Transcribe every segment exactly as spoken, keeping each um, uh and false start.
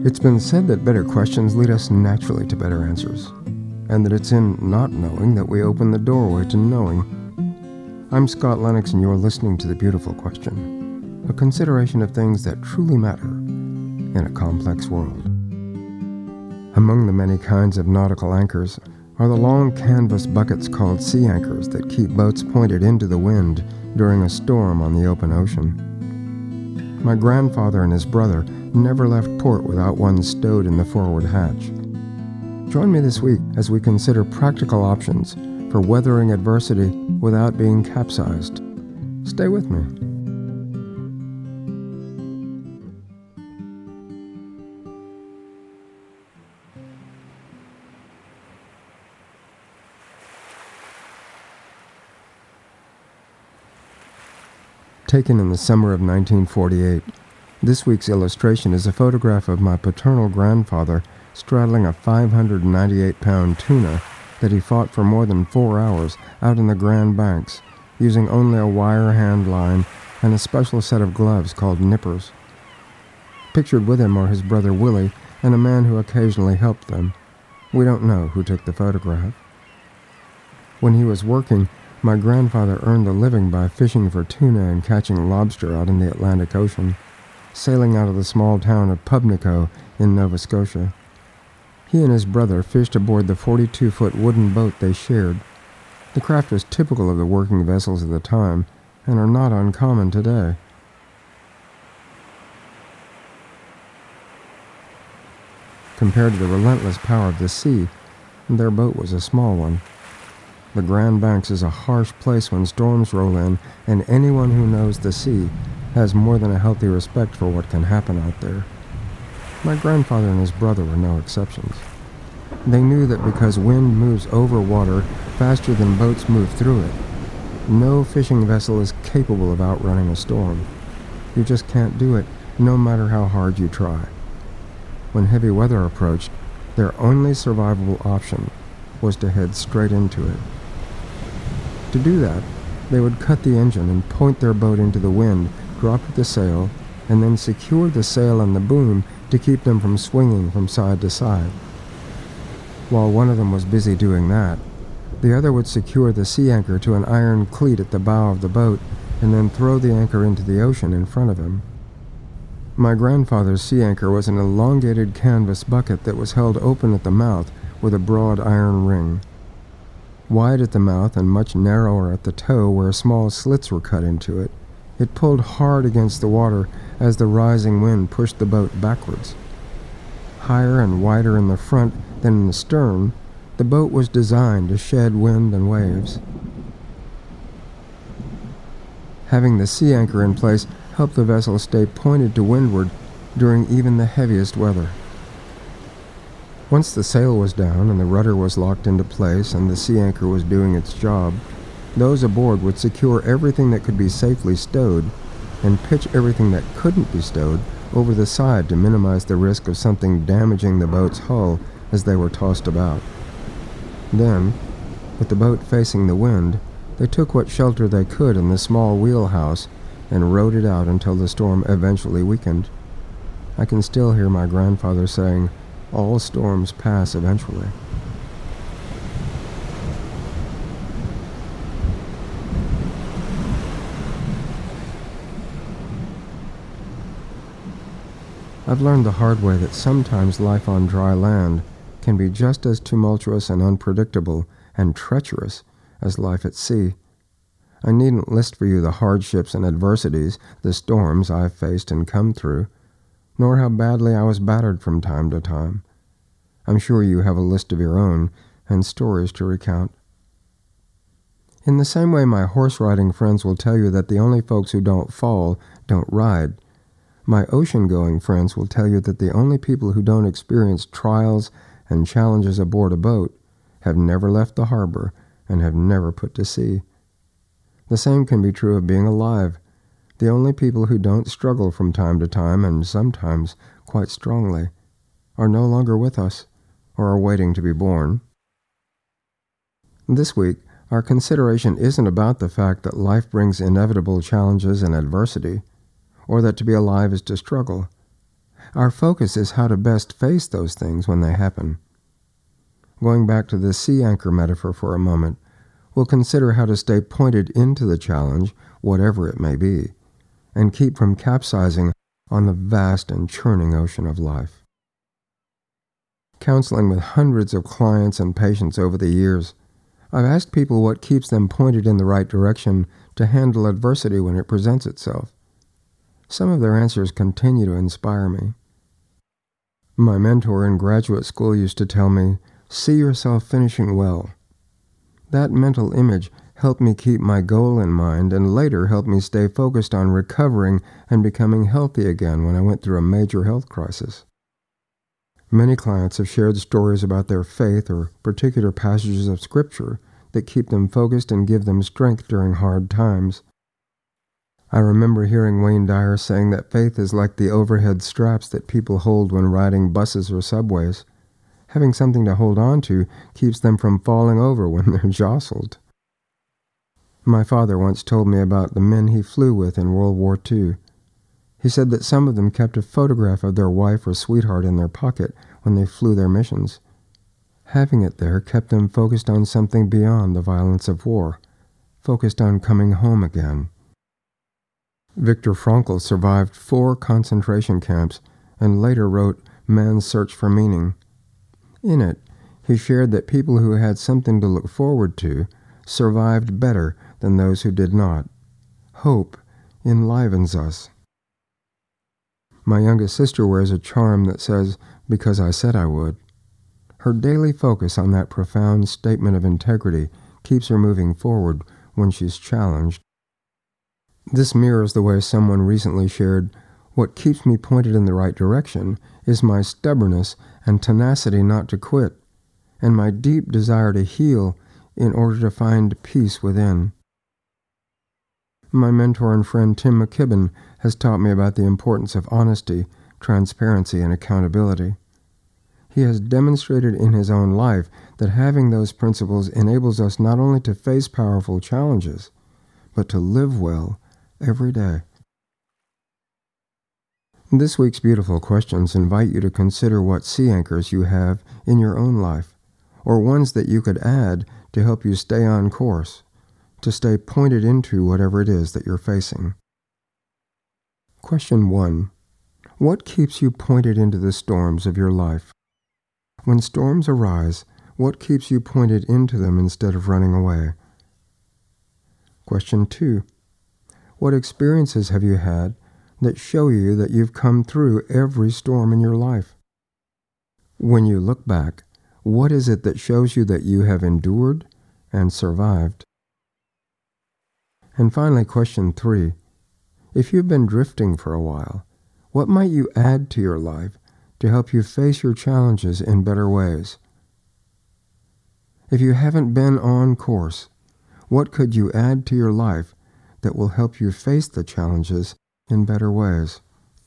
It's been said that better questions lead us naturally to better answers, and that it's in not knowing that we open the doorway to knowing. I'm Scott Lennox, and you're listening to The Beautiful Question, a consideration of things that truly matter in a complex world. Among the many kinds of nautical anchors are the long canvas buckets called sea anchors that keep boats pointed into the wind during a storm on the open ocean. My grandfather and his brother never left port without one stowed in the forward hatch. Join me this week as we consider practical options for weathering adversity without being capsized. Stay with me. Taken in the summer of nineteen forty-eight, this week's illustration is a photograph of my paternal grandfather straddling a five hundred ninety-eight pound tuna that he fought for more than four hours out in the Grand Banks, using only a wire hand line and a special set of gloves called nippers. Pictured with him are his brother Willie and a man who occasionally helped them. We don't know who took the photograph. When he was working, my grandfather earned a living by fishing for tuna and catching lobster out in the Atlantic Ocean, sailing out of the small town of Pubnico in Nova Scotia. He and his brother fished aboard the forty-two foot wooden boat they shared. The craft was typical of the working vessels of the time and are not uncommon today. Compared to the relentless power of the sea, their boat was a small one. The Grand Banks is a harsh place when storms roll in, and anyone who knows the sea has more than a healthy respect for what can happen out there. My grandfather and his brother were no exceptions. They knew that because wind moves over water faster than boats move through it, no fishing vessel is capable of outrunning a storm. You just can't do it, no matter how hard you try. When heavy weather approached, their only survivable option was to head straight into it. To do that, they would cut the engine and point their boat into the wind, drop the sail, and then secure the sail and the boom to keep them from swinging from side to side. While one of them was busy doing that, the other would secure the sea anchor to an iron cleat at the bow of the boat and then throw the anchor into the ocean in front of him. My grandfather's sea anchor was an elongated canvas bucket that was held open at the mouth with a broad iron ring. Wide at the mouth and much narrower at the toe where small slits were cut into it, it pulled hard against the water as the rising wind pushed the boat backwards. Higher and wider in the front than in the stern, the boat was designed to shed wind and waves. Having the sea anchor in place helped the vessel stay pointed to windward during even the heaviest weather. Once the sail was down and the rudder was locked into place and the sea anchor was doing its job, those aboard would secure everything that could be safely stowed and pitch everything that couldn't be stowed over the side to minimize the risk of something damaging the boat's hull as they were tossed about. Then, with the boat facing the wind, they took what shelter they could in the small wheelhouse and rowed it out until the storm eventually weakened. I can still hear my grandfather saying, "All storms pass eventually." I've learned the hard way that sometimes life on dry land can be just as tumultuous and unpredictable and treacherous as life at sea. I needn't list for you the hardships and adversities, the storms I've faced and come through, nor how badly I was battered from time to time. I'm sure you have a list of your own and stories to recount. In the same way my horse-riding friends will tell you that the only folks who don't fall don't ride, my ocean-going friends will tell you that the only people who don't experience trials and challenges aboard a boat have never left the harbor and have never put to sea. The same can be true of being alive. The only people who don't struggle from time to time, and sometimes quite strongly, are no longer with us or are waiting to be born. This week, our consideration isn't about the fact that life brings inevitable challenges and adversity, or that to be alive is to struggle. Our focus is how to best face those things when they happen. Going back to the sea anchor metaphor for a moment, we'll consider how to stay pointed into the challenge, whatever it may be, and keep from capsizing on the vast and churning ocean of life. Counseling with hundreds of clients and patients over the years, I've asked people what keeps them pointed in the right direction to handle adversity when it presents itself. Some of their answers continue to inspire me. My mentor in graduate school used to tell me, "See yourself finishing well." That mental image helped me keep my goal in mind and later helped me stay focused on recovering and becoming healthy again when I went through a major health crisis. Many clients have shared stories about their faith or particular passages of Scripture that keep them focused and give them strength during hard times. I remember hearing Wayne Dyer saying that faith is like the overhead straps that people hold when riding buses or subways. Having something to hold on to keeps them from falling over when they're jostled. My father once told me about the men he flew with in World War Two. He said that some of them kept a photograph of their wife or sweetheart in their pocket when they flew their missions. Having it there kept them focused on something beyond the violence of war, focused on coming home again. Viktor Frankl survived four concentration camps and later wrote Man's Search for Meaning. In it, he shared that people who had something to look forward to survived better than those who did not. Hope enlivens us. My youngest sister wears a charm that says, "Because I said I would." Her daily focus on that profound statement of integrity keeps her moving forward when she's challenged. This mirrors the way someone recently shared, "What keeps me pointed in the right direction is my stubbornness and tenacity not to quit, and my deep desire to heal in order to find peace within." My mentor and friend Tim McKibben has taught me about the importance of honesty, transparency, and accountability. He has demonstrated in his own life that having those principles enables us not only to face powerful challenges, but to live well every day. This week's beautiful questions invite you to consider what sea anchors you have in your own life, or ones that you could add to help you stay on course, to stay pointed into whatever it is that you're facing. Question one. What keeps you pointed into the storms of your life? When storms arise, what keeps you pointed into them instead of running away? Question two. What experiences have you had that show you that you've come through every storm in your life? When you look back, what is it that shows you that you have endured and survived? And finally, question three. If you've been drifting for a while, what might you add to your life to help you face your challenges in better ways? If you haven't been on course, what could you add to your life that will help you face the challenges in better ways?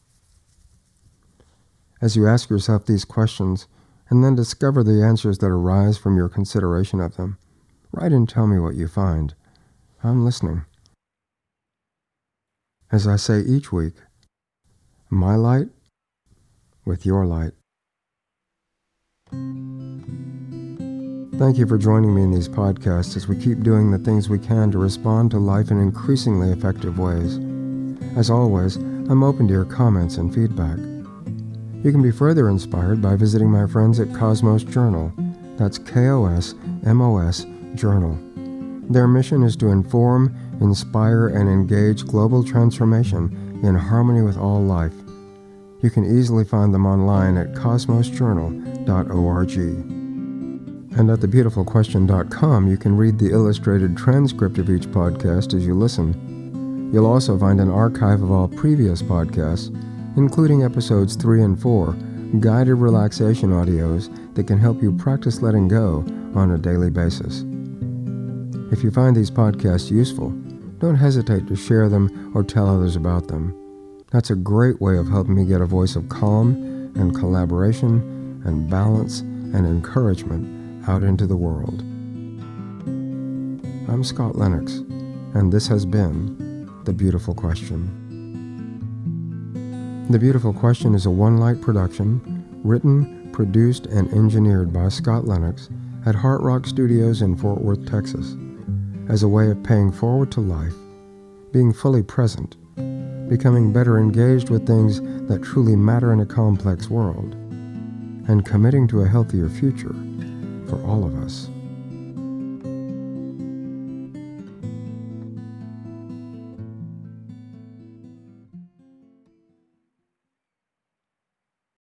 As you ask yourself these questions, and then discover the answers that arise from your consideration of them, write and tell me what you find. I'm listening. As I say each week, my light with your light. Thank you for joining me in these podcasts as we keep doing the things we can to respond to life in increasingly effective ways. As always, I'm open to your comments and feedback. You can be further inspired by visiting my friends at Cosmos Journal. That's K O S M O S Journal. Their mission is to inform, inspire, and engage global transformation in harmony with all life. You can easily find them online at cosmos journal dot org. And at the beautiful question dot com, you can read the illustrated transcript of each podcast as you listen. You'll also find an archive of all previous podcasts, including episodes three and four, guided relaxation audios that can help you practice letting go on a daily basis. If you find these podcasts useful, don't hesitate to share them or tell others about them. That's a great way of helping me get a voice of calm and collaboration and balance and encouragement out into the world. I'm Scott Lennox, and this has been The Beautiful Question. The Beautiful Question is a One Light production, written, produced, and engineered by Scott Lennox at Heart Rock Studios in Fort Worth, Texas, as a way of paying forward to life, being fully present, becoming better engaged with things that truly matter in a complex world, and committing to a healthier future for all of us.